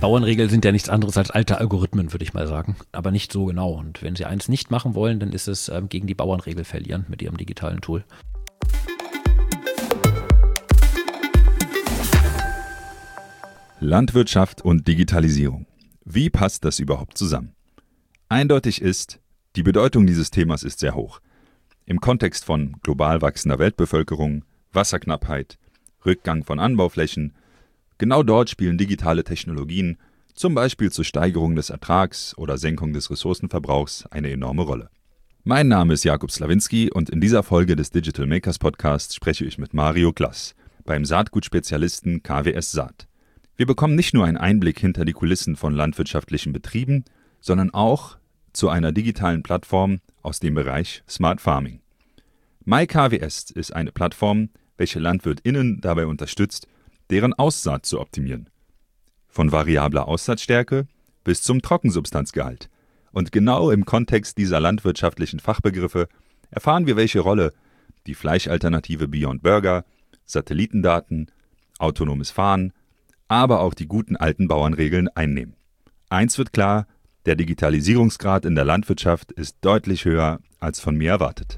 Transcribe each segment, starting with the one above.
Bauernregeln sind ja nichts anderes als alte Algorithmen, würde ich mal sagen, aber nicht so genau. Und wenn Sie eins nicht machen wollen, dann ist es gegen die Bauernregel verlieren mit Ihrem digitalen Tool. Landwirtschaft und Digitalisierung. Wie passt das überhaupt zusammen? Eindeutig ist, die Bedeutung dieses Themas ist sehr hoch. Im Kontext von global wachsender Weltbevölkerung, Wasserknappheit, Rückgang von Anbauflächen, genau dort spielen digitale Technologien, zum Beispiel zur Steigerung des Ertrags oder Senkung des Ressourcenverbrauchs, eine enorme Rolle. Mein Name ist Jakub Slawinski und in dieser Folge des Digital Makers Podcasts spreche ich mit Mario Klass, beim Saatgutspezialisten KWS Saat. Wir bekommen nicht nur einen Einblick hinter die Kulissen von landwirtschaftlichen Betrieben, sondern auch zu einer digitalen Plattform aus dem Bereich Smart Farming. MyKWS ist eine Plattform, welche LandwirtInnen dabei unterstützt, deren Aussaat zu optimieren. Von variabler Aussaatstärke bis zum Trockensubstanzgehalt. Und genau im Kontext dieser landwirtschaftlichen Fachbegriffe erfahren wir, welche Rolle die Fleischalternative Beyond Burger, Satellitendaten, autonomes Fahren, aber auch die guten alten Bauernregeln einnehmen. Eins wird klar, der Digitalisierungsgrad in der Landwirtschaft ist deutlich höher als von mir erwartet.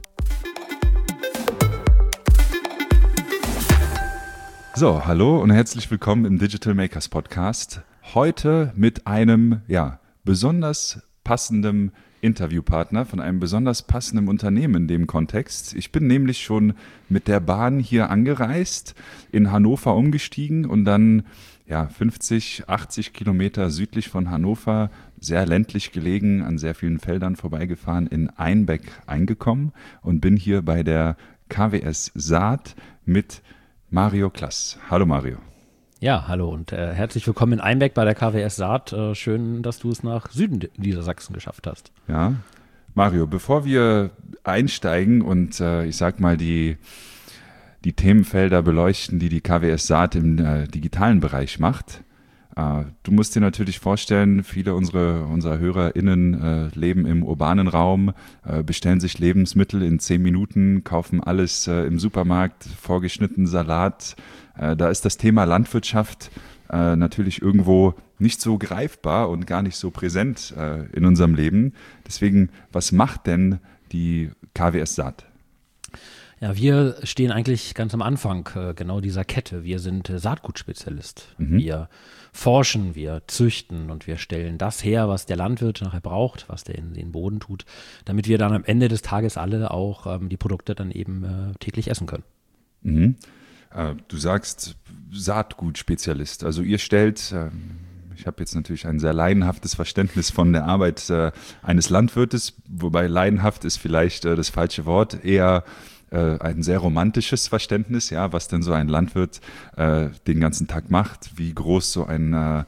So, hallo und herzlich willkommen im Digital Makers Podcast. Heute mit einem, besonders passenden Interviewpartner von einem besonders passenden Unternehmen in dem Kontext. Ich bin nämlich schon mit der Bahn hier angereist, in Hannover umgestiegen und dann 50, 80 Kilometer südlich von Hannover, sehr ländlich gelegen, an sehr vielen Feldern vorbeigefahren, in Einbeck eingekommen und bin hier bei der KWS Saat mit Mario Klass. Hallo Mario. Ja, hallo und herzlich willkommen in Einbeck bei der KWS Saat. Schön, dass du es nach Süden Niedersachsen geschafft hast. Ja, Mario, bevor wir einsteigen und ich sag mal die Themenfelder beleuchten, die KWS Saat im digitalen Bereich macht. Du musst dir natürlich vorstellen, viele unserer HörerInnen leben im urbanen Raum, bestellen sich Lebensmittel in 10 Minuten, kaufen alles im Supermarkt, vorgeschnittenen Salat. Da ist das Thema Landwirtschaft natürlich irgendwo nicht so greifbar und gar nicht so präsent in unserem Leben. Deswegen, was macht denn die KWS Saat? Ja, wir stehen eigentlich ganz am Anfang genau dieser Kette. Wir sind Saatgutspezialist. Wir forschen, wir züchten und wir stellen das her, was der Landwirt nachher braucht, was der in den Boden tut, damit wir dann am Ende des Tages alle auch die Produkte dann eben täglich essen können. Mhm. Du sagst Saatgutspezialist. Also ihr stellt, ich habe jetzt natürlich ein sehr leidenhaftes Verständnis von der Arbeit eines Landwirtes, wobei leidenhaft ist vielleicht das falsche Wort, eher ein sehr romantisches Verständnis, was denn so ein Landwirt den ganzen Tag macht, wie groß so ein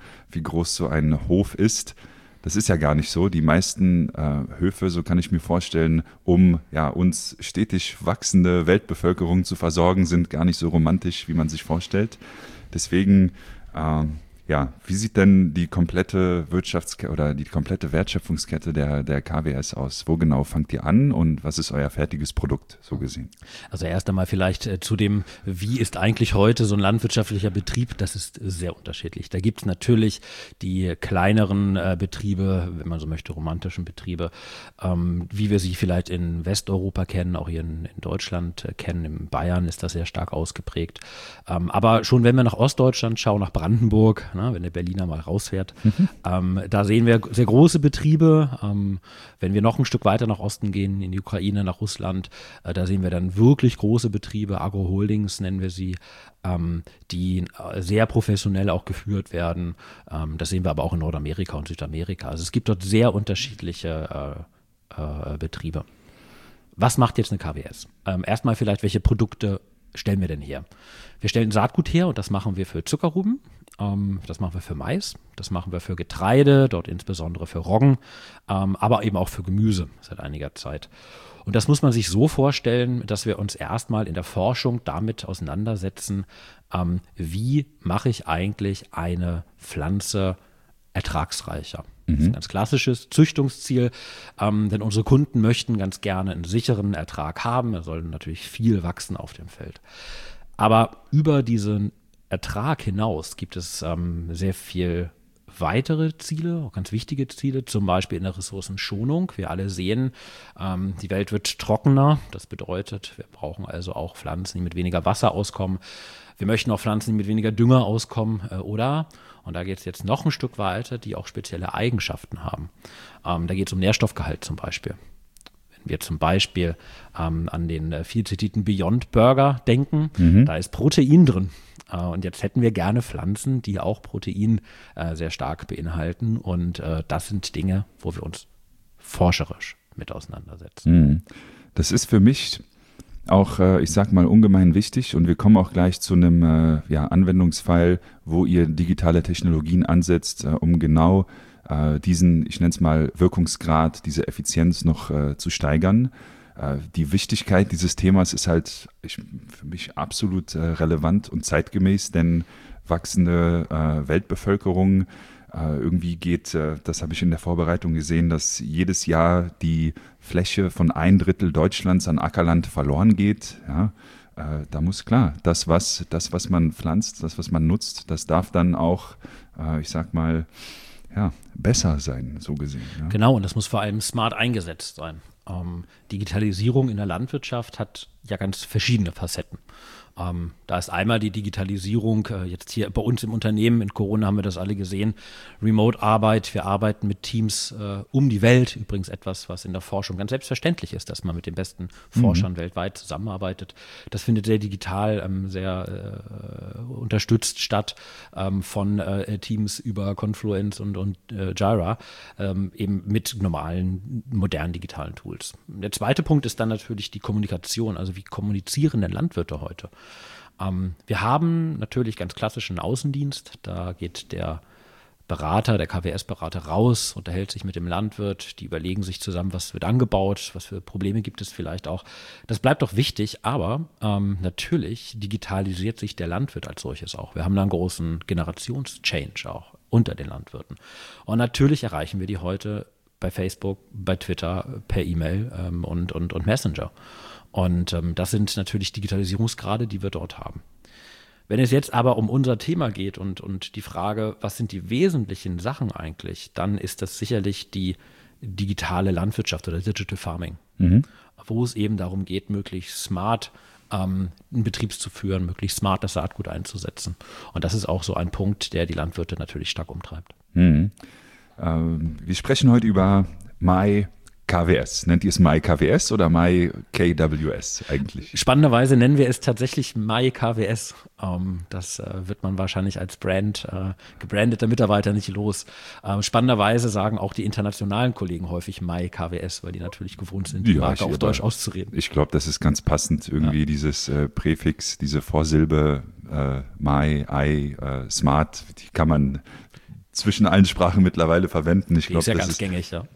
Hof ist. Das ist ja gar nicht so. Die meisten Höfe, so kann ich mir vorstellen, um uns stetig wachsende Weltbevölkerung zu versorgen, sind gar nicht so romantisch, wie man sich vorstellt. Deswegen wie sieht denn die komplette die komplette Wertschöpfungskette der KWS aus? Wo genau fangt ihr an und was ist euer fertiges Produkt, so gesehen? Also erst einmal vielleicht zu dem, wie ist eigentlich heute so ein landwirtschaftlicher Betrieb? Das ist sehr unterschiedlich. Da gibt es natürlich die kleineren Betriebe, wenn man so möchte, romantischen Betriebe, wie wir sie vielleicht in Westeuropa kennen, auch hier in Deutschland kennen. In Bayern ist das sehr stark ausgeprägt. Aber schon wenn wir nach Ostdeutschland schauen, nach Brandenburg, wenn der Berliner mal rausfährt. Da sehen wir sehr große Betriebe. Wenn wir noch ein Stück weiter nach Osten gehen, in die Ukraine, nach Russland, da sehen wir dann wirklich große Betriebe, Agro-Holdings nennen wir sie, die sehr professionell auch geführt werden. Das sehen wir aber auch in Nordamerika und Südamerika. Also es gibt dort sehr unterschiedliche Betriebe. Was macht jetzt eine KWS? Erstmal vielleicht, welche Produkte stellen wir denn her? Wir stellen Saatgut her und das machen wir für Zuckerrüben, das machen wir für Mais, das machen wir für Getreide, dort insbesondere für Roggen, aber eben auch für Gemüse seit einiger Zeit. Und das muss man sich so vorstellen, dass wir uns erstmal in der Forschung damit auseinandersetzen, wie mache ich eigentlich eine Pflanze ertragsreicher. Das ist ein ganz klassisches Züchtungsziel, denn unsere Kunden möchten ganz gerne einen sicheren Ertrag haben. Er soll natürlich viel wachsen auf dem Feld. Aber über diesen Ertrag hinaus gibt es sehr viel weitere Ziele, auch ganz wichtige Ziele, zum Beispiel in der Ressourcenschonung. Wir alle sehen, die Welt wird trockener. Das bedeutet, wir brauchen also auch Pflanzen, die mit weniger Wasser auskommen. Wir möchten auch Pflanzen, die mit weniger Dünger auskommen oder, und da geht es jetzt noch ein Stück weiter, die auch spezielle Eigenschaften haben. Da geht es um Nährstoffgehalt zum Beispiel. Wenn wir zum Beispiel an den viel zitierten Beyond Burger denken, da ist Protein drin. Und jetzt hätten wir gerne Pflanzen, die auch Protein sehr stark beinhalten. Und das sind Dinge, wo wir uns forscherisch mit auseinandersetzen. Das ist für mich auch, ich sag mal, ungemein wichtig, und wir kommen auch gleich zu einem Anwendungsfall, wo ihr digitale Technologien ansetzt, um genau diesen, ich nenne es mal, Wirkungsgrad, diese Effizienz noch zu steigern. Die Wichtigkeit dieses Themas ist halt für mich absolut relevant und zeitgemäß, denn wachsende Weltbevölkerung, irgendwie geht, das habe ich in der Vorbereitung gesehen, dass jedes Jahr die Fläche von 1/3 Deutschlands an Ackerland verloren geht. Ja, da muss klar, das, was man pflanzt, das, was man nutzt, das darf dann auch, ich sag mal, besser sein, so gesehen. Ja. Genau, und das muss vor allem smart eingesetzt sein. Digitalisierung in der Landwirtschaft hat ja ganz verschiedene Facetten. Da ist einmal die Digitalisierung, jetzt hier bei uns im Unternehmen, in Corona haben wir das alle gesehen, Remote-Arbeit, wir arbeiten mit Teams um die Welt, übrigens etwas, was in der Forschung ganz selbstverständlich ist, dass man mit den besten Forschern weltweit zusammenarbeitet. Das findet sehr digital, sehr unterstützt statt von Teams über Confluence und Jira, eben mit normalen, modernen digitalen Tools. Der zweite Punkt ist dann natürlich die Kommunikation, also wie kommunizieren denn Landwirte heute? Wir haben natürlich ganz klassischen Außendienst, da geht der Berater, der KWS-Berater raus, unterhält sich mit dem Landwirt, die überlegen sich zusammen, was wird angebaut, was für Probleme gibt es vielleicht auch. Das bleibt doch wichtig, aber natürlich digitalisiert sich der Landwirt als solches auch. Wir haben da einen großen Generationschange auch unter den Landwirten. Und natürlich erreichen wir die heute bei Facebook, bei Twitter, per E-Mail und Messenger. Und das sind natürlich Digitalisierungsgrade, die wir dort haben. Wenn es jetzt aber um unser Thema geht und die Frage, was sind die wesentlichen Sachen eigentlich, dann ist das sicherlich die digitale Landwirtschaft oder Digital Farming, wo es eben darum geht, möglichst smart einen Betrieb zu führen, möglichst smart das Saatgut einzusetzen. Und das ist auch so ein Punkt, der die Landwirte natürlich stark umtreibt. Wir sprechen heute über MyKWS. Nennt ihr es MyKWS oder MyKWS eigentlich? Spannenderweise nennen wir es tatsächlich MyKWS. Das wird man wahrscheinlich als gebrandeter Mitarbeiter nicht los. Spannenderweise sagen auch die internationalen Kollegen häufig MyKWS, weil die natürlich gewohnt sind, die Marke auf Deutsch auszureden. Ich glaube, das ist ganz passend, irgendwie dieses Präfix, diese Vorsilbe Smart, die kann man zwischen allen Sprachen mittlerweile verwenden. Ich glaube, ist ja ganz gängig, ja.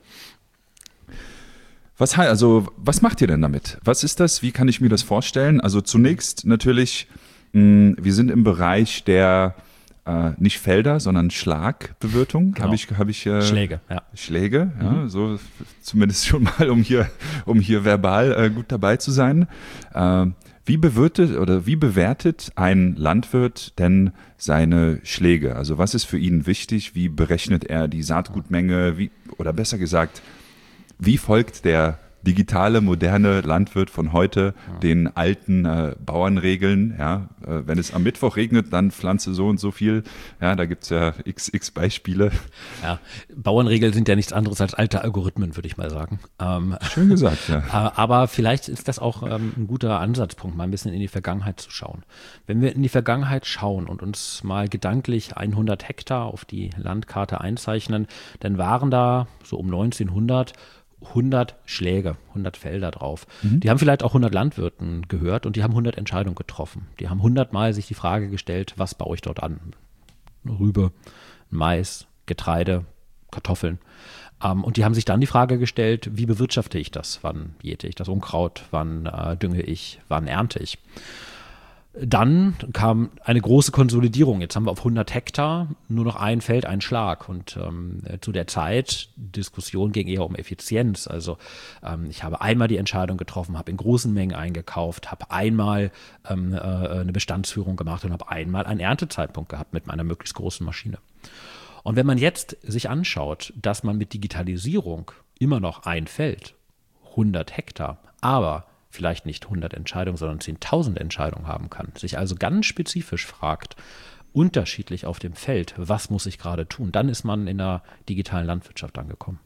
Was macht ihr denn damit? Was ist das? Wie kann ich mir das vorstellen? Also zunächst natürlich, wir sind im Bereich der nicht Felder, sondern Schlagbewirtung. Genau. Hab ich Schläge, ja. Schläge, so zumindest schon mal, um hier verbal gut dabei zu sein. Wie bewertet ein Landwirt denn seine Schläge? Also was ist für ihn wichtig? Wie berechnet er die Saatgutmenge? Oder besser gesagt, wie folgt der digitale, moderne Landwirt von heute den alten Bauernregeln? Ja, wenn es am Mittwoch regnet, dann pflanze so und so viel. Ja, da gibt es ja x Beispiele. Ja, Bauernregeln sind ja nichts anderes als alte Algorithmen, würde ich mal sagen. Schön gesagt, ja. Aber vielleicht ist das auch ein guter Ansatzpunkt, mal ein bisschen in die Vergangenheit zu schauen. Wenn wir in die Vergangenheit schauen und uns mal gedanklich 100 Hektar auf die Landkarte einzeichnen, dann waren da so um 1900 100 Schläge, 100 Felder drauf. Die haben vielleicht auch 100 Landwirten gehört und die haben 100 Entscheidungen getroffen. Die haben 100 Mal sich die Frage gestellt, was baue ich dort an? Rübe, Mais, Getreide, Kartoffeln. Und die haben sich dann die Frage gestellt, wie bewirtschafte ich das? Wann jäte ich das Unkraut? Wann dünge ich? Wann ernte ich? Dann kam eine große Konsolidierung. Jetzt haben wir auf 100 Hektar nur noch ein Feld, ein Schlag. Und zu der Zeit, Diskussion ging eher um Effizienz. Also ich habe einmal die Entscheidung getroffen, habe in großen Mengen eingekauft, habe einmal eine Bestandsführung gemacht und habe einmal einen Erntezeitpunkt gehabt mit meiner möglichst großen Maschine. Und wenn man jetzt sich anschaut, dass man mit Digitalisierung immer noch ein Feld, 100 Hektar, aber vielleicht nicht 100 Entscheidungen, sondern 10.000 Entscheidungen haben kann, sich also ganz spezifisch fragt, unterschiedlich auf dem Feld, was muss ich gerade tun, dann ist man in der digitalen Landwirtschaft angekommen.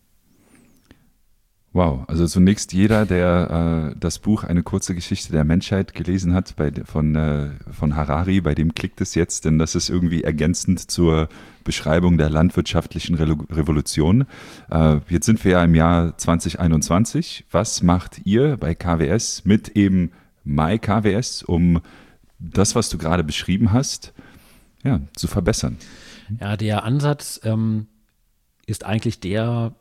Wow, also zunächst jeder, der das Buch Eine kurze Geschichte der Menschheit gelesen hat von Harari, bei dem klickt es jetzt, denn das ist irgendwie ergänzend zur Beschreibung der landwirtschaftlichen Revolution. Jetzt sind wir ja im Jahr 2021. Was macht ihr bei KWS mit eben MyKWS, um das, was du gerade beschrieben hast, ja, zu verbessern? Ja, der Ansatz ist eigentlich der,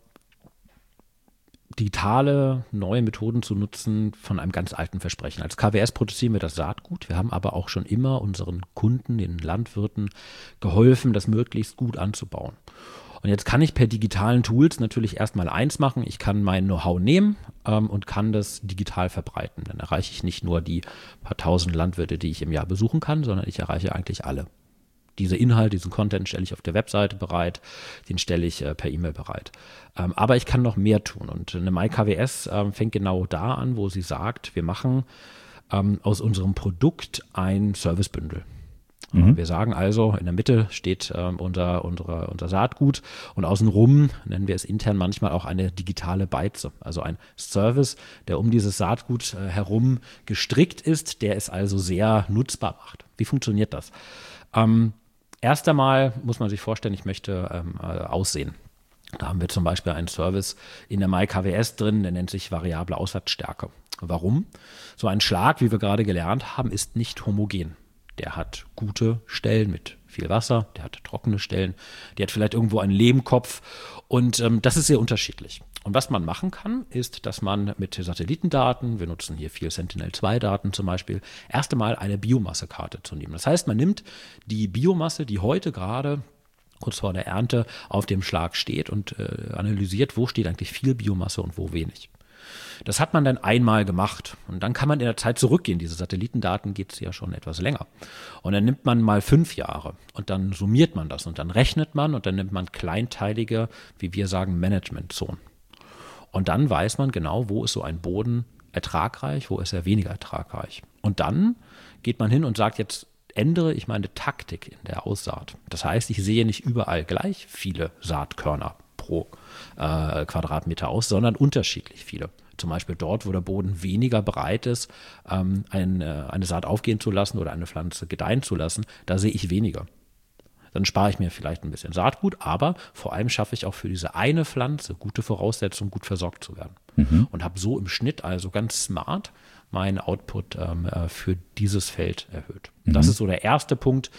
digitale neue Methoden zu nutzen von einem ganz alten Versprechen. Als KWS produzieren wir das Saatgut. Wir haben aber auch schon immer unseren Kunden, den Landwirten, geholfen, das möglichst gut anzubauen. Und jetzt kann ich per digitalen Tools natürlich erstmal eins machen. Ich kann mein Know-how nehmen und kann das digital verbreiten. Dann erreiche ich nicht nur die paar tausend Landwirte, die ich im Jahr besuchen kann, sondern ich erreiche eigentlich alle. Diese Inhalte, diesen Content stelle ich auf der Webseite bereit, den stelle ich per E-Mail bereit. Aber ich kann noch mehr tun. Und eine MyKWS fängt genau da an, wo sie sagt, wir machen aus unserem Produkt ein Servicebündel. Wir sagen also, in der Mitte steht unser Saatgut und außenrum nennen wir es intern manchmal auch eine digitale Beize. Also ein Service, der um dieses Saatgut herum gestrickt ist, der es also sehr nutzbar macht. Wie funktioniert das? Erst einmal muss man sich vorstellen, ich möchte aussehen. Da haben wir zum Beispiel einen Service in der MyKWS drin, der nennt sich variable Aussatzstärke. Warum? So ein Schlag, wie wir gerade gelernt haben, ist nicht homogen. Der hat gute Stellen mit viel Wasser, der hat trockene Stellen, der hat vielleicht irgendwo einen Lehmkopf und das ist sehr unterschiedlich. Und was man machen kann, ist, dass man mit Satellitendaten, wir nutzen hier viel Sentinel-2-Daten zum Beispiel, erst einmal eine Biomassekarte zu nehmen. Das heißt, man nimmt die Biomasse, die heute gerade kurz vor der Ernte auf dem Schlag steht und analysiert, wo steht eigentlich viel Biomasse und wo wenig. Das hat man dann einmal gemacht und dann kann man in der Zeit zurückgehen. Diese Satellitendaten gibt es ja schon etwas länger. Und dann nimmt man mal 5 Jahre und dann summiert man das und dann rechnet man und dann nimmt man kleinteilige, wie wir sagen, Managementzonen. Und dann weiß man genau, wo ist so ein Boden ertragreich, wo ist er weniger ertragreich. Und dann geht man hin und sagt, jetzt ändere ich meine Taktik in der Aussaat. Das heißt, ich sehe nicht überall gleich viele Saatkörner pro Quadratmeter aus, sondern unterschiedlich viele. Zum Beispiel dort, wo der Boden weniger bereit ist, eine Saat aufgehen zu lassen oder eine Pflanze gedeihen zu lassen, da sehe ich weniger. Dann spare ich mir vielleicht ein bisschen Saatgut, aber vor allem schaffe ich auch für diese eine Pflanze gute Voraussetzungen, gut versorgt zu werden. Und habe so im Schnitt also ganz smart meinen Output für dieses Feld erhöht. Das ist so der erste Punkt,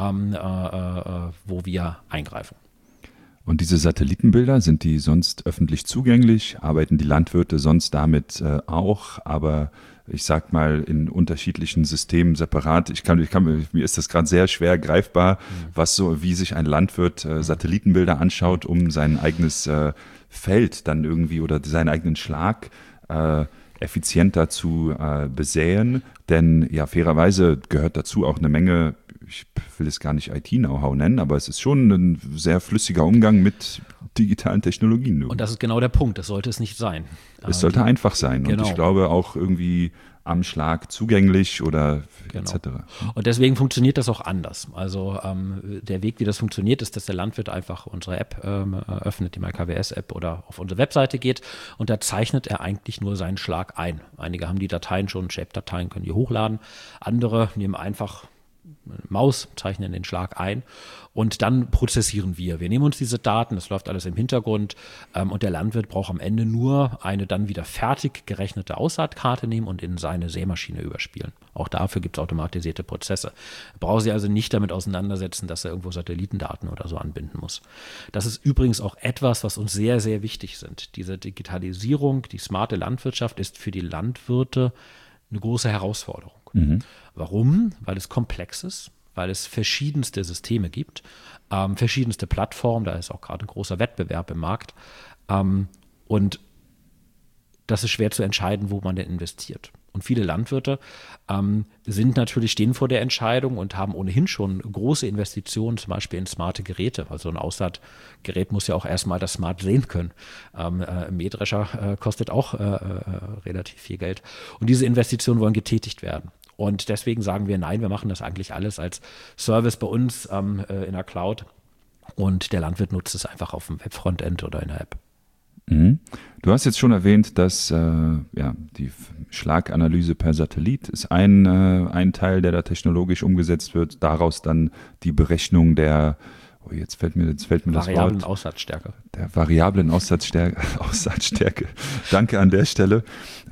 wo wir eingreifen. Und diese Satellitenbilder, sind die sonst öffentlich zugänglich? Arbeiten die Landwirte sonst damit auch? Aber ich sag mal in unterschiedlichen Systemen separat. Mir ist das gerade sehr schwer greifbar, wie sich ein Landwirt Satellitenbilder anschaut, um sein eigenes Feld dann irgendwie oder seinen eigenen Schlag effizienter zu besäen. Denn ja, fairerweise gehört dazu auch eine Menge, ich will es gar nicht IT-Know-how nennen, aber es ist schon ein sehr flüssiger Umgang mit digitalen Technologien. Und das ist genau der Punkt, das sollte es nicht sein. Es sollte einfach sein genau. Und ich glaube auch irgendwie am Schlag zugänglich oder etc. Und deswegen funktioniert das auch anders. Also der Weg, wie das funktioniert, ist, dass der Landwirt einfach unsere App öffnet, die MyKWS-App oder auf unsere Webseite geht und da zeichnet er eigentlich nur seinen Schlag ein. Einige haben die Dateien schon, Shape-Dateien, können die hochladen. Andere nehmen einfach Maus, zeichnen den Schlag ein und dann prozessieren wir. Wir nehmen uns diese Daten, das läuft alles im Hintergrund und der Landwirt braucht am Ende nur eine dann wieder fertig gerechnete Aussaatkarte nehmen und in seine Sämaschine überspielen. Auch dafür gibt es automatisierte Prozesse. Braucht sich also nicht damit auseinandersetzen, dass er irgendwo Satellitendaten oder so anbinden muss. Das ist übrigens auch etwas, was uns sehr, sehr wichtig sind. Diese Digitalisierung, die smarte Landwirtschaft ist für die Landwirte eine große Herausforderung. Warum? Weil es komplex ist, weil es verschiedenste Systeme gibt, verschiedenste Plattformen, da ist auch gerade ein großer Wettbewerb im Markt und das ist schwer zu entscheiden, wo man denn investiert. Und viele Landwirte stehen vor der Entscheidung und haben ohnehin schon große Investitionen, zum Beispiel in smarte Geräte. Also ein Aussaatgerät muss ja auch erstmal das smart sehen können. Ein Mähdrescher kostet auch relativ viel Geld. Und diese Investitionen wollen getätigt werden. Und deswegen sagen wir, nein, wir machen das eigentlich alles als Service bei uns in der Cloud. Und der Landwirt nutzt es einfach auf dem Web-Frontend oder in der App. Mhm. Du hast jetzt schon erwähnt, dass die Schlaganalyse per Satellit ist ein Teil, der da technologisch umgesetzt wird. Daraus dann die Berechnung der, jetzt fällt mir das variablen Wort. Aussatzstärke. Der variablen Aussatzstärke. Danke an der Stelle.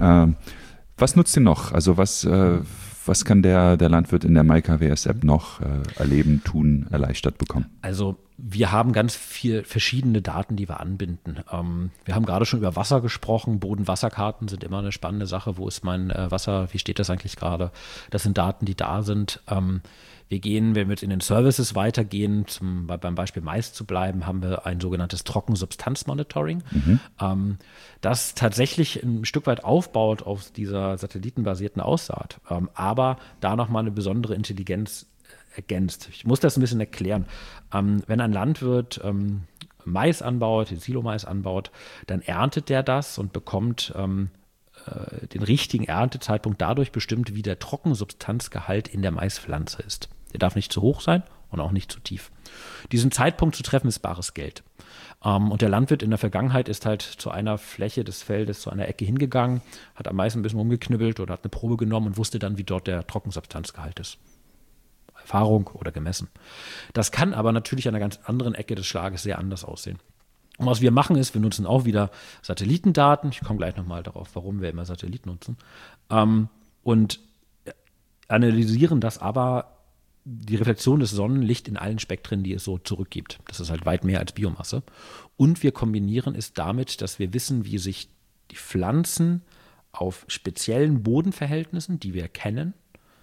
Was nutzt ihr noch? Also was kann der Landwirt in der MyKWS-App noch erleben, tun, erleichtert bekommen? Also wir haben ganz viele verschiedene Daten, die wir anbinden. Wir haben gerade schon über Wasser gesprochen. Bodenwasserkarten sind immer eine spannende Sache. Wo ist mein Wasser? Wie steht das eigentlich gerade? Das sind Daten, die da sind. Wenn wir jetzt in den Services weitergehen, beim Beispiel Mais zu bleiben, haben wir ein sogenanntes Trockensubstanzmonitoring, das tatsächlich ein Stück weit aufbaut auf dieser satellitenbasierten Aussaat, aber da nochmal eine besondere Intelligenz ergänzt. Ich muss das ein bisschen erklären. Wenn ein Landwirt Mais anbaut, Silo-Mais anbaut, dann erntet der das und bekommt den richtigen Erntezeitpunkt dadurch bestimmt, wie der Trockensubstanzgehalt in der Maispflanze ist. Der darf nicht zu hoch sein und auch nicht zu tief. Diesen Zeitpunkt zu treffen, ist bares Geld. Und der Landwirt in der Vergangenheit ist halt zu einer Fläche des Feldes, zu einer Ecke hingegangen, hat am Mais ein bisschen rumgeknibbelt oder hat eine Probe genommen und wusste dann, wie dort der Trockensubstanzgehalt ist. Erfahrung oder gemessen. Das kann aber natürlich an einer ganz anderen Ecke des Schlages sehr anders aussehen. Und was wir machen ist, wir nutzen auch wieder Satellitendaten. Ich komme gleich nochmal darauf, warum wir immer Satelliten nutzen. Und analysieren das aber die Reflexion des Sonnenlichts in allen Spektren, die es so zurückgibt. Das ist halt weit mehr als Biomasse. Und wir kombinieren es damit, dass wir wissen, wie sich die Pflanzen auf speziellen Bodenverhältnissen, die wir kennen,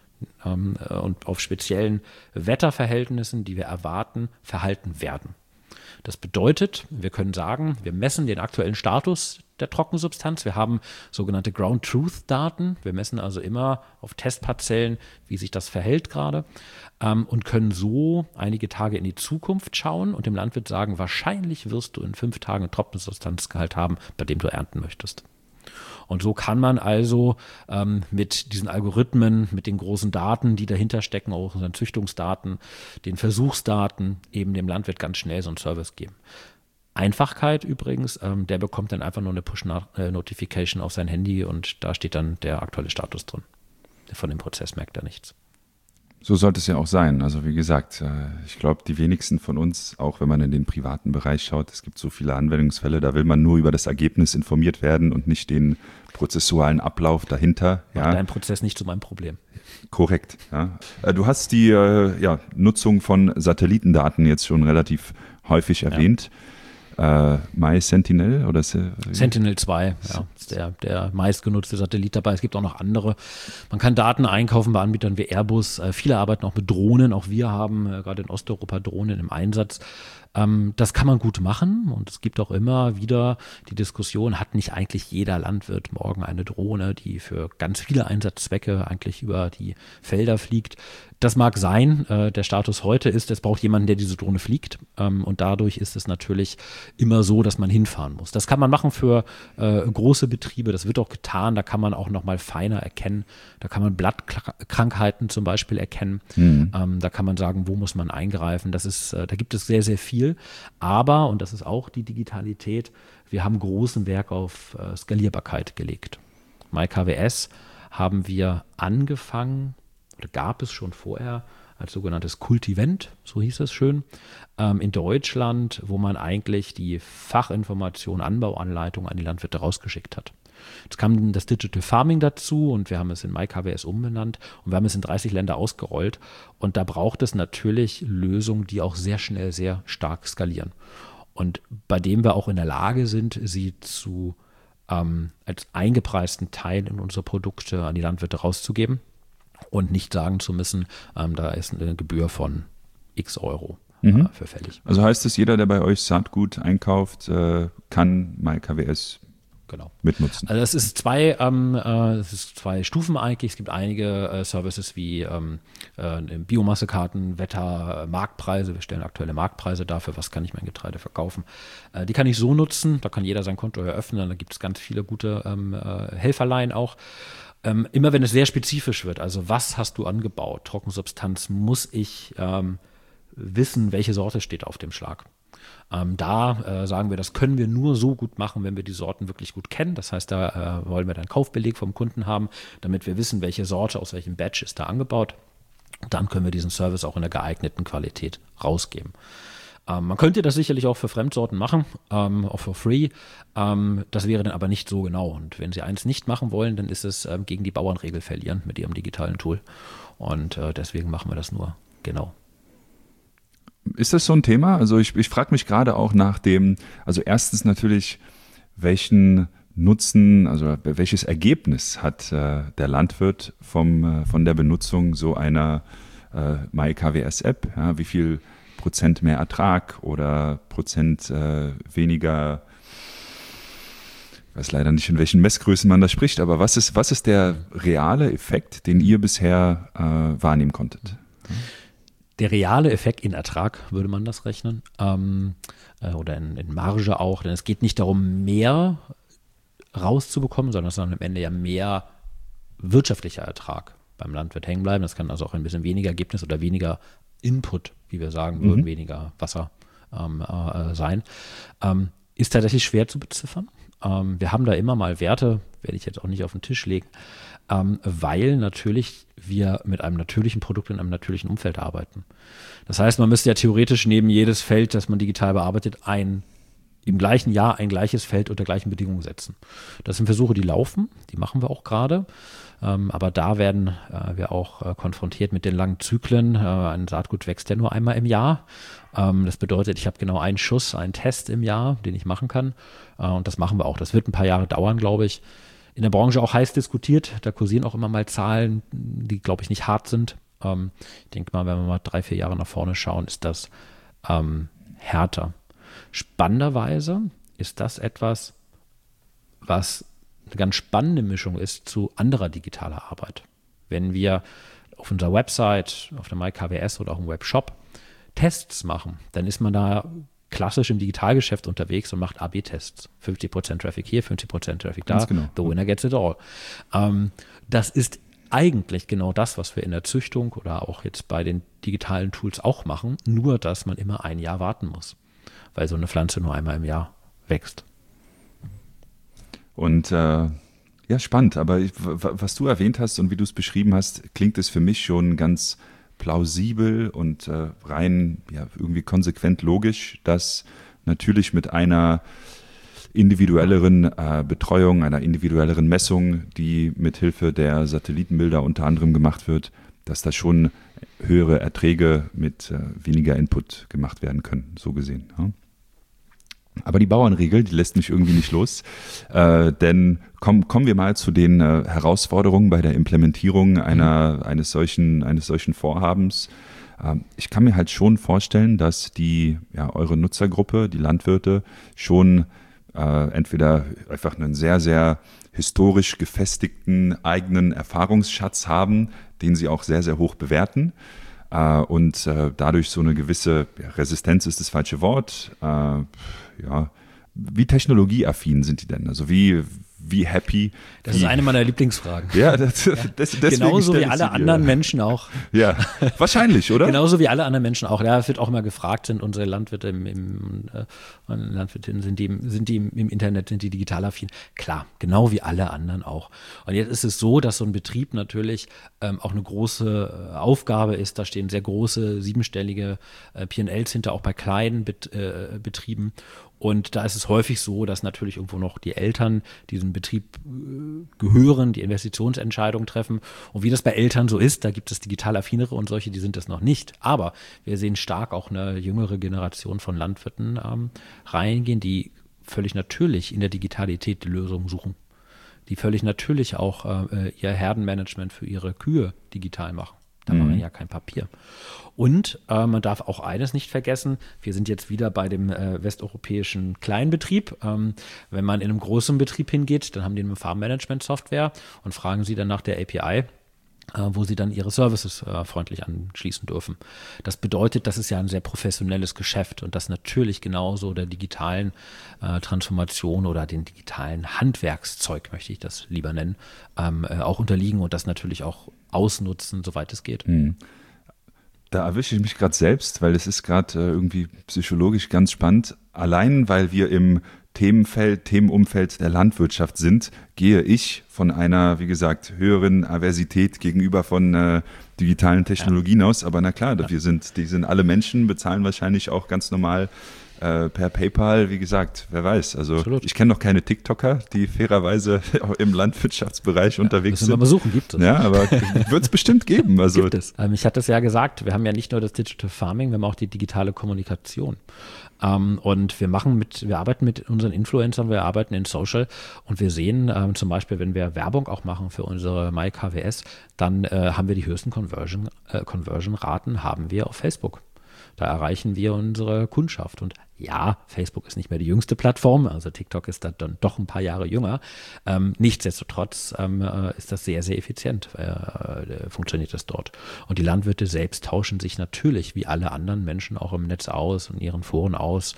und auf speziellen Wetterverhältnissen, die wir erwarten, verhalten werden. Das bedeutet, wir können sagen, wir messen den aktuellen Status der Trockensubstanz. Wir haben sogenannte Ground-Truth-Daten. Wir messen also immer auf Testparzellen, wie sich das verhält gerade, und können so einige Tage in die Zukunft schauen und dem Landwirt sagen, wahrscheinlich wirst du in 5 Tagen einen Trockensubstanzgehalt haben, bei dem du ernten möchtest. Und so kann man also mit diesen Algorithmen, mit den großen Daten, die dahinter stecken, auch unseren Züchtungsdaten, den Versuchsdaten, eben dem Landwirt ganz schnell so einen Service geben. Einfachkeit übrigens, der bekommt dann einfach nur eine Push-Notification auf sein Handy und da steht dann der aktuelle Status drin. Von dem Prozess merkt er nichts. So sollte es ja auch sein. Also wie gesagt, ich glaube, die wenigsten von uns, auch wenn man in den privaten Bereich schaut, es gibt so viele Anwendungsfälle, da will man nur über das Ergebnis informiert werden und nicht den prozessualen Ablauf dahinter. Macht dein Prozess nicht zu meinem Problem. Korrekt. Ja. Du hast die Nutzung von Satellitendaten jetzt schon relativ häufig erwähnt. MySentinel oder Sentinel-2, ja, ist der meistgenutzte Satellit dabei. Es gibt auch noch andere. Man kann Daten einkaufen bei Anbietern wie Airbus. Viele arbeiten auch mit Drohnen. Auch wir haben gerade in Osteuropa Drohnen im Einsatz. Das kann man gut machen und es gibt auch immer wieder die Diskussion, hat nicht eigentlich jeder Landwirt morgen eine Drohne, die für ganz viele Einsatzzwecke eigentlich über die Felder fliegt. Das mag sein. Der Status heute ist, es braucht jemanden, der diese Drohne fliegt und dadurch ist es natürlich immer so, dass man hinfahren muss. Das kann man machen für große Betriebe, das wird auch getan, da kann man auch noch mal feiner erkennen, da kann man Blattkrankheiten zum Beispiel erkennen, da kann man sagen, wo muss man eingreifen, da gibt es sehr, sehr viel, aber, und das ist auch die Digitalität, wir haben großen Wert auf Skalierbarkeit gelegt. MyKWS haben wir angefangen, oder gab es schon vorher, als sogenanntes Kultivent, so hieß es schön, in Deutschland, wo man eigentlich die Fachinformation, Anbauanleitung an die Landwirte rausgeschickt hat. Jetzt kam das Digital Farming dazu und wir haben es in MyKWS umbenannt und wir haben es in 30 Länder ausgerollt und da braucht es natürlich Lösungen, die auch sehr schnell, sehr stark skalieren und bei dem wir auch in der Lage sind, sie als eingepreisten Teil in unsere Produkte an die Landwirte rauszugeben und nicht sagen zu müssen, da ist eine Gebühr von x Euro für fällig. Also heißt es, jeder, der bei euch Saatgut einkauft, kann MyKWS Genau. mitnutzen. Also es ist zwei Stufen eigentlich. Es gibt einige Services wie Biomassekarten, Wetter, Marktpreise. Wir stellen aktuelle Marktpreise dafür, was kann ich mein Getreide verkaufen. Die kann ich so nutzen, da kann jeder sein Konto eröffnen. Da gibt es ganz viele gute Helferlein auch. Immer wenn es sehr spezifisch wird, also was hast du angebaut, Trockensubstanz, muss ich wissen, welche Sorte steht auf dem Schlag. Sagen wir, das können wir nur so gut machen, wenn wir die Sorten wirklich gut kennen. Das heißt, da wollen wir dann Kaufbeleg vom Kunden haben, damit wir wissen, welche Sorte aus welchem Batch ist da angebaut. Dann können wir diesen Service auch in der geeigneten Qualität rausgeben. Man könnte das sicherlich auch für Fremdsorten machen, auch for free. Das wäre dann aber nicht so genau. Und wenn Sie eins nicht machen wollen, dann ist es gegen die Bauernregel verlieren mit Ihrem digitalen Tool. Und deswegen machen wir das nur genau. Ist das so ein Thema? Also ich frage mich gerade auch nach dem, also erstens natürlich, welchen Nutzen, also welches Ergebnis hat der Landwirt von der Benutzung so einer MyKWS-App? Ja, wie viel Prozent mehr Ertrag oder Prozent weniger, ich weiß leider nicht, in welchen Messgrößen man da spricht, aber was ist der reale Effekt, den ihr bisher wahrnehmen konntet? Der reale Effekt in Ertrag, würde man das rechnen, oder in Marge auch, denn es geht nicht darum, mehr rauszubekommen, sondern es soll am Ende ja mehr wirtschaftlicher Ertrag beim Landwirt hängen bleiben. Das kann also auch ein bisschen weniger Ergebnis oder weniger Input, wie wir sagen würden, weniger Wasser sein. Ist tatsächlich schwer zu beziffern. Wir haben da immer mal Werte, werde ich jetzt auch nicht auf den Tisch legen, weil natürlich wir mit einem natürlichen Produkt in einem natürlichen Umfeld arbeiten. Das heißt, man müsste ja theoretisch neben jedes Feld, das man digital bearbeitet, im gleichen Jahr ein gleiches Feld unter gleichen Bedingungen setzen. Das sind Versuche, die laufen, die machen wir auch gerade. Aber da werden wir auch konfrontiert mit den langen Zyklen. Ein Saatgut wächst ja nur einmal im Jahr. Das bedeutet, ich habe genau einen Schuss, einen Test im Jahr, den ich machen kann. Und das machen wir auch. Das wird ein paar Jahre dauern, glaube ich. In der Branche auch heiß diskutiert. Da kursieren auch immer mal Zahlen, die, glaube ich, nicht hart sind. Ich denke mal, wenn wir mal 3-4 Jahre nach vorne schauen, ist das härter. Spannenderweise ist das etwas, was eine ganz spannende Mischung ist zu anderer digitaler Arbeit. Wenn wir auf unserer Website, auf der MyKWS oder auch im Webshop Tests machen, dann ist man da klassisch im Digitalgeschäft unterwegs und macht A/B-Tests. 50% Traffic hier, 50% Traffic da. Genau. The winner gets it all. Das ist eigentlich genau das, was wir in der Züchtung oder auch jetzt bei den digitalen Tools auch machen, nur dass man immer ein Jahr warten muss, weil so eine Pflanze nur einmal im Jahr wächst. Und ja, spannend, aber was du erwähnt hast und wie du es beschrieben hast, klingt es für mich schon ganz plausibel und rein ja, irgendwie konsequent logisch, dass natürlich mit einer individuelleren Betreuung, einer individuelleren Messung, die mithilfe der Satellitenbilder unter anderem gemacht wird, dass da schon höhere Erträge mit weniger Input gemacht werden können, so gesehen. Ja. Aber die Bauernregel, die lässt mich irgendwie nicht los, denn kommen wir mal zu den Herausforderungen bei der Implementierung eines solchen Vorhabens. Ich kann mir halt schon vorstellen, dass eure Nutzergruppe, die Landwirte, schon entweder einfach einen sehr, sehr historisch gefestigten eigenen Erfahrungsschatz haben, den sie auch sehr, sehr hoch bewerten. Und dadurch so eine gewisse Resistenz ist das falsche Wort. Wie technologieaffin sind die denn? Also wie happy? Das ist eine meiner Lieblingsfragen. Ja, deswegen genauso wie alle anderen Menschen auch. Ja, wahrscheinlich, oder? Genauso wie alle anderen Menschen auch. Ja, es wird auch immer gefragt, sind unsere Landwirte Landwirtinnen, sind die im Internet, sind die digital affin? Klar, genau wie alle anderen auch. Und jetzt ist es so, dass so ein Betrieb natürlich auch eine große Aufgabe ist. Da stehen sehr große, siebenstellige P&Ls hinter, auch bei kleinen Betrieben. Und da ist es häufig so, dass natürlich irgendwo noch die Eltern diesem Betrieb gehören, die Investitionsentscheidungen treffen. Und wie das bei Eltern so ist, da gibt es digital affinere und solche, die sind das noch nicht. Aber wir sehen stark auch eine jüngere Generation von Landwirten reingehen, die völlig natürlich in der Digitalität die Lösungen suchen. Die völlig natürlich auch ihr Herdenmanagement für ihre Kühe digital machen. Da machen wir ja kein Papier. Und man darf auch eines nicht vergessen, wir sind jetzt wieder bei dem westeuropäischen Kleinbetrieb. Wenn man in einem großen Betrieb hingeht, dann haben die eine Farmmanagement-Software und fragen sie dann nach der API, wo sie dann ihre Services freundlich anschließen dürfen. Das bedeutet, das ist ja ein sehr professionelles Geschäft und das natürlich genauso der digitalen Transformation oder den digitalen Handwerkszeug, möchte ich das lieber nennen, auch unterliegen und das natürlich auch ausnutzen, soweit es geht. Da erwische ich mich gerade selbst, weil es ist gerade irgendwie psychologisch ganz spannend. Allein weil wir im Themenumfeld der Landwirtschaft sind, gehe ich von einer, wie gesagt, höheren Aversität gegenüber von digitalen Technologien aus. Aber na klar, die sind alle Menschen, bezahlen wahrscheinlich auch ganz normal per PayPal, wie gesagt, wer weiß. Also absolut. Ich kenne noch keine TikToker, die fairerweise im Landwirtschaftsbereich unterwegs sind. Müssen wir mal suchen, gibt es. Ja, aber wird es bestimmt geben. Also gibt es. Ich hatte es ja gesagt, wir haben ja nicht nur das Digital Farming, wir haben auch die digitale Kommunikation. Und wir arbeiten mit unseren Influencern, wir arbeiten in Social und wir sehen zum Beispiel, wenn wir Werbung auch machen für unsere MyKWS, dann haben wir die höchsten Conversion-Raten haben wir auf Facebook. Da erreichen wir unsere Kundschaft. Und ja, Facebook ist nicht mehr die jüngste Plattform, also TikTok ist da dann doch ein paar Jahre jünger. Nichtsdestotrotz ist das sehr, sehr effizient, funktioniert das dort. Und die Landwirte selbst tauschen sich natürlich wie alle anderen Menschen auch im Netz aus und in ihren Foren aus.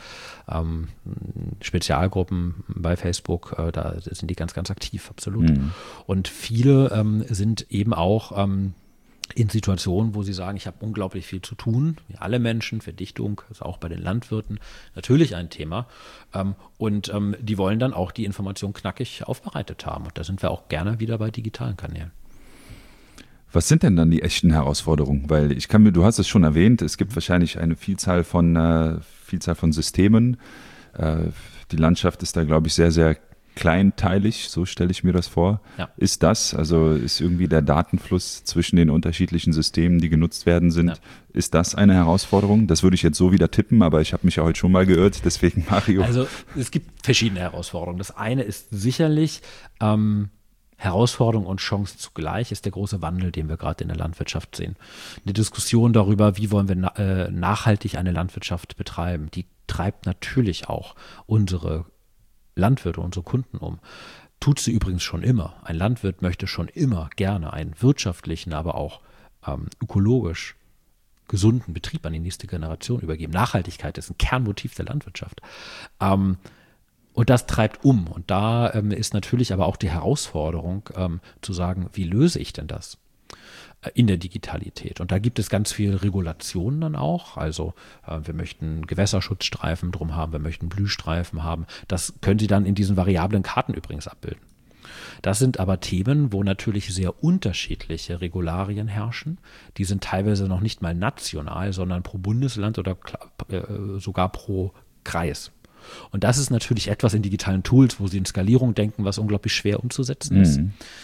Spezialgruppen bei Facebook, da sind die ganz, ganz aktiv, absolut. Und viele sind eben auch in Situationen, wo sie sagen, ich habe unglaublich viel zu tun, wie alle Menschen, Verdichtung ist auch bei den Landwirten natürlich ein Thema und die wollen dann auch die Information knackig aufbereitet haben und da sind wir auch gerne wieder bei digitalen Kanälen. Was sind denn dann die echten Herausforderungen? Weil du hast es schon erwähnt, es gibt wahrscheinlich eine Vielzahl von Systemen. Die Landschaft ist da, glaube ich, sehr, sehr kleinteilig, so stelle ich mir das vor. Ja. Ist irgendwie der Datenfluss zwischen den unterschiedlichen Systemen, die genutzt werden sind, ist das eine Herausforderung? Das würde ich jetzt so wieder tippen, aber ich habe mich ja heute schon mal geirrt, deswegen Mario. Also es gibt verschiedene Herausforderungen. Das eine ist sicherlich Herausforderung und Chance zugleich, ist der große Wandel, den wir gerade in der Landwirtschaft sehen. Eine Diskussion darüber, wie wollen wir nachhaltig eine Landwirtschaft betreiben, die treibt natürlich auch unsere Landwirte, unsere Kunden um. Tut sie übrigens schon immer. Ein Landwirt möchte schon immer gerne einen wirtschaftlichen, aber auch ökologisch gesunden Betrieb an die nächste Generation übergeben. Nachhaltigkeit ist ein Kernmotiv der Landwirtschaft. Und das treibt um. Und da ist natürlich aber auch die Herausforderung zu sagen, wie löse ich denn das? In der Digitalität. Und da gibt es ganz viele Regulationen dann auch. Also wir möchten Gewässerschutzstreifen drum haben, wir möchten Blühstreifen haben. Das können Sie dann in diesen variablen Karten übrigens abbilden. Das sind aber Themen, wo natürlich sehr unterschiedliche Regularien herrschen. Die sind teilweise noch nicht mal national, sondern pro Bundesland oder sogar pro Kreis. Und das ist natürlich etwas in digitalen Tools, wo Sie in Skalierung denken, was unglaublich schwer umzusetzen ist.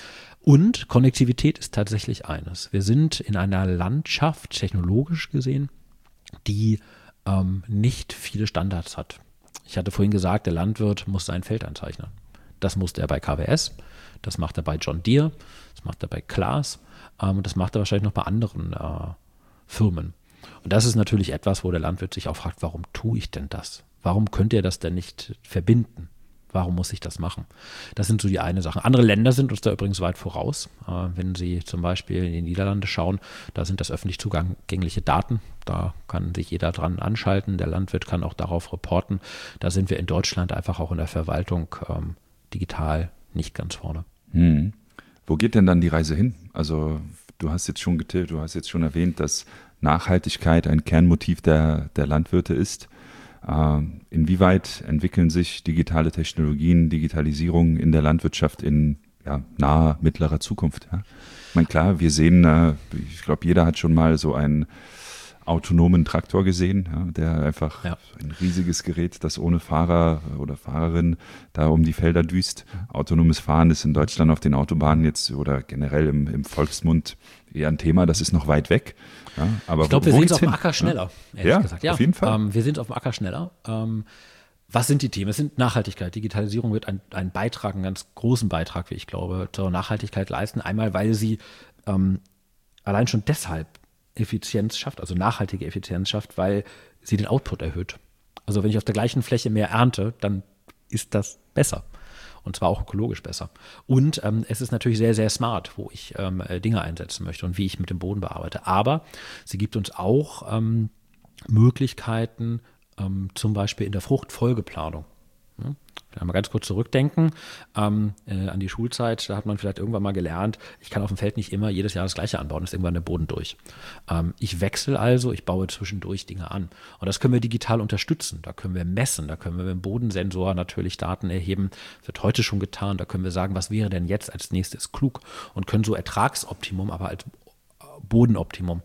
Und Konnektivität ist tatsächlich eines. Wir sind in einer Landschaft, technologisch gesehen, die nicht viele Standards hat. Ich hatte vorhin gesagt, der Landwirt muss sein Feld einzeichnen. Das musste er bei KWS, das macht er bei John Deere, das macht er bei Claas und das macht er wahrscheinlich noch bei anderen Firmen. Und das ist natürlich etwas, wo der Landwirt sich auch fragt, warum tue ich denn das? Warum könnt ihr das denn nicht verbinden? Warum muss ich das machen? Das sind so die eine Sache. Andere Länder sind uns da übrigens weit voraus. Wenn Sie zum Beispiel in die Niederlande schauen, da sind das öffentlich zugängliche Daten. Da kann sich jeder dran anschalten. Der Landwirt kann auch darauf reporten. Da sind wir in Deutschland einfach auch in der Verwaltung digital nicht ganz vorne. Wo geht denn dann die Reise hin? Also du hast jetzt schon erwähnt, dass Nachhaltigkeit ein Kernmotiv der Landwirte ist. Inwieweit entwickeln sich digitale Technologien, Digitalisierung in der Landwirtschaft in naher, mittlerer Zukunft? Ja? Ich meine, klar, wir sehen, ich glaube, jeder hat schon mal so einen autonomen Traktor gesehen, ja, der einfach ein riesiges Gerät, das ohne Fahrer oder Fahrerin da um die Felder düst. Autonomes Fahren ist in Deutschland auf den Autobahnen jetzt oder generell im Volksmund eher ein Thema, das ist noch weit weg. Ja, aber ich glaube, wir sehen es auf dem Acker schneller, ehrlich gesagt. Ja, auf jeden Fall. Wir sehen es auf dem Acker schneller. Was sind die Themen? Es sind Nachhaltigkeit. Digitalisierung wird einen Beitrag, einen ganz großen Beitrag, wie ich glaube, zur Nachhaltigkeit leisten. Einmal, weil sie allein schon deshalb Effizienz schafft, also nachhaltige Effizienz schafft, weil sie den Output erhöht. Also wenn ich auf der gleichen Fläche mehr ernte, dann ist das besser. Und zwar auch ökologisch besser. Und es ist natürlich sehr, sehr smart, wo ich Dinge einsetzen möchte und wie ich mit dem Boden bearbeite. Aber sie gibt uns auch Möglichkeiten, zum Beispiel in der Fruchtfolgeplanung. Mal ganz kurz zurückdenken an die Schulzeit, da hat man vielleicht irgendwann mal gelernt, ich kann auf dem Feld nicht immer jedes Jahr das Gleiche anbauen, ist irgendwann der Boden durch. Ich wechsle also, ich baue zwischendurch Dinge an. Und das können wir digital unterstützen, da können wir messen, da können wir mit dem Bodensensor natürlich Daten erheben, das wird heute schon getan, da können wir sagen, was wäre denn jetzt als nächstes klug und können so Ertragsoptimum, aber als Bodenoptimum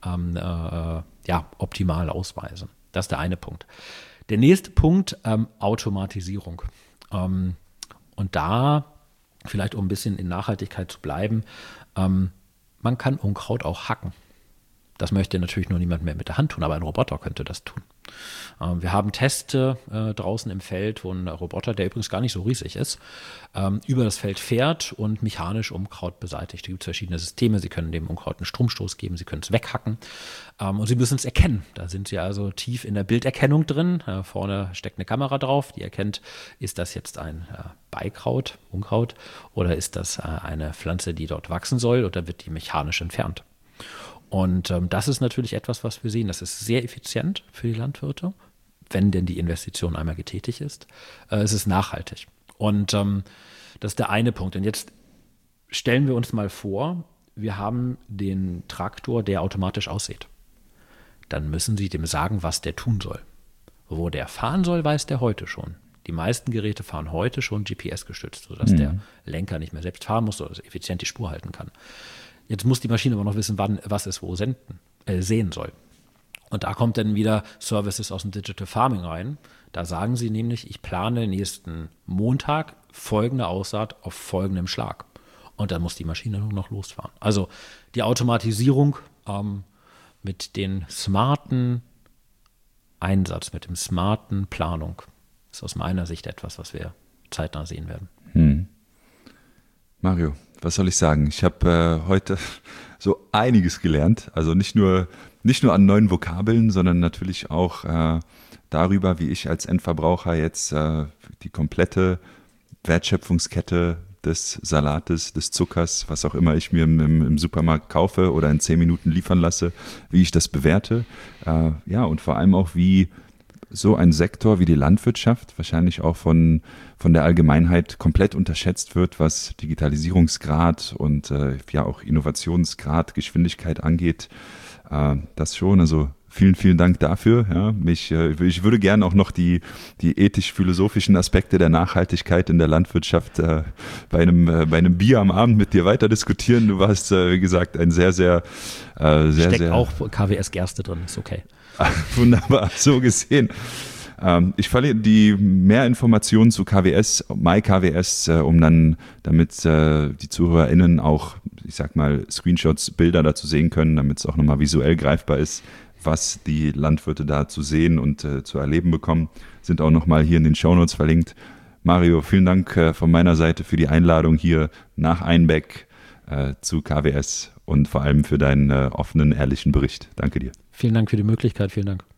optimal ausweisen. Das ist der eine Punkt. Der nächste Punkt, Automatisierung. Und da, vielleicht um ein bisschen in Nachhaltigkeit zu bleiben, man kann Unkraut auch hacken. Das möchte natürlich nur niemand mehr mit der Hand tun, aber ein Roboter könnte das tun. Wir haben Tests draußen im Feld, wo ein Roboter, der übrigens gar nicht so riesig ist, über das Feld fährt und mechanisch Unkraut beseitigt. Da gibt es verschiedene Systeme. Sie können dem Unkraut einen Stromstoß geben, Sie können es weghacken und Sie müssen es erkennen. Da sind Sie also tief in der Bilderkennung drin. Vorne steckt eine Kamera drauf, die erkennt, ist das jetzt ein Beikraut, Unkraut, oder ist das eine Pflanze, die dort wachsen soll, oder wird die mechanisch entfernt. Und das ist natürlich etwas, was wir sehen. Das ist sehr effizient für die Landwirte, wenn denn die Investition einmal getätigt ist. Es ist nachhaltig. Und das ist der eine Punkt. Und jetzt stellen wir uns mal vor, wir haben den Traktor, der automatisch aussät. Dann müssen Sie dem sagen, was der tun soll. Wo der fahren soll, weiß der heute schon. Die meisten Geräte fahren heute schon GPS-gestützt, sodass der Lenker nicht mehr selbst fahren muss oder effizient die Spur halten kann. Jetzt muss die Maschine aber noch wissen, wann was es wo sehen soll. Und da kommt dann wieder Services aus dem Digital Farming rein. Da sagen sie nämlich, ich plane nächsten Montag folgende Aussaat auf folgendem Schlag. Und dann muss die Maschine nur noch losfahren. Also die Automatisierung mit dem smarten Einsatz, mit dem smarten Planung ist aus meiner Sicht etwas, was wir zeitnah sehen werden. Mario, was soll ich sagen? Ich habe heute so einiges gelernt. Also nicht nur an neuen Vokabeln, sondern natürlich auch darüber, wie ich als Endverbraucher jetzt die komplette Wertschöpfungskette des Salates, des Zuckers, was auch immer ich mir im Supermarkt kaufe oder in 10 Minuten liefern lasse, wie ich das bewerte. Und vor allem auch, wie so ein Sektor wie die Landwirtschaft wahrscheinlich auch von der Allgemeinheit komplett unterschätzt wird, was Digitalisierungsgrad und auch Innovationsgrad, Geschwindigkeit angeht. Das schon, also vielen, vielen Dank dafür. Ja, ich würde gerne auch noch die ethisch-philosophischen Aspekte der Nachhaltigkeit in der Landwirtschaft bei einem Bier am Abend mit dir weiter diskutieren. Du warst, wie gesagt, ein sehr Steckt auch KWS Gerste drin, ist okay. Wunderbar, so gesehen. Ich verliere die mehr Informationen zu KWS, MyKWS, damit die ZuhörerInnen auch, ich sag mal, Screenshots, Bilder dazu sehen können, damit es auch nochmal visuell greifbar ist, was die Landwirte da zu sehen und zu erleben bekommen, sind auch nochmal hier in den Shownotes verlinkt. Mario, vielen Dank von meiner Seite für die Einladung hier nach Einbeck zu KWS und vor allem für deinen offenen, ehrlichen Bericht. Danke dir. Vielen Dank für die Möglichkeit, vielen Dank.